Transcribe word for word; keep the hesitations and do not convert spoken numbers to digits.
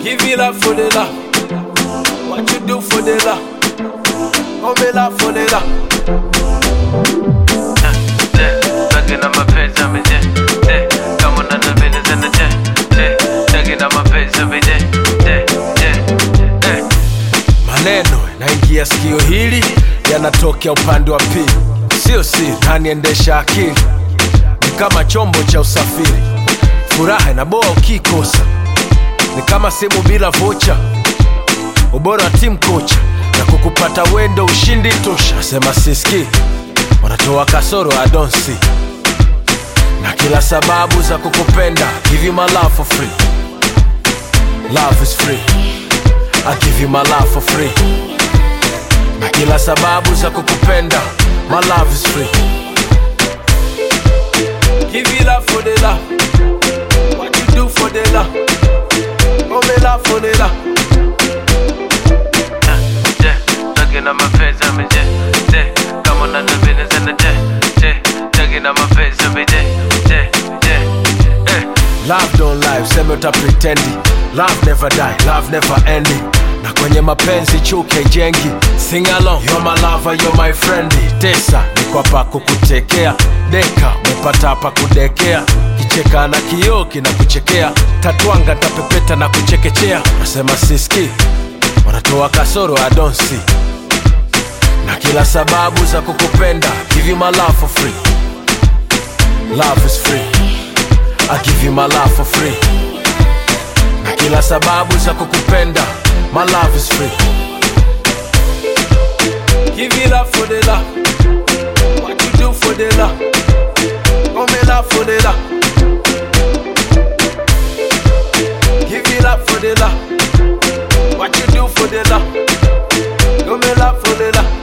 Give me love for the love. What you do for the love? Oh, me love for the love. Talking on my face every day. Come on, the business in the day. Talking on my face every day. Maneno naingia sikio hili yanatokea upande wa pili. Sio siri, naniendesha akili. Ni kama chombo cha usafiri. Furaha inaboa ukikosa. Ni kama simu bila vocha. Ubora wa team kocha na kukupata wendo ushindi tosha. Sema siski, wanatoa kasoro I don't see. Na kila sababu za kukupenda. Give you my love for free. Love is free. I give you my love for free. Na kila sababu za kukupenda. My love is free. Give you love for the love. What you do for the love? Oh, me love for the love. Talking on my face every day. Come on, the business in the day. Talking on my face every day. Love don't lie, useme uta pretendi. Love never die, love never ending. Na kwenye mapenzi chuke jengi. Sing along, you're my lover, you're my friend. Tesa, niko hapa kukutekea. Deka, umepata hapa kudekea. Kicheka na kioo kinakuchekea. Tatuanga tapepeta na kuchekechea. Nasema siski, wanatoa kasoro I don't see. Na kila sababu za kukupenda. Give you my love for free. Love is free. I give you my love for free. Na kila sababu za kukupenda. My love is free. Give you love for the love. What you do for the love? Oh, me love for the love. Give you love for the love. What you do for the love? Oh, me love for the love.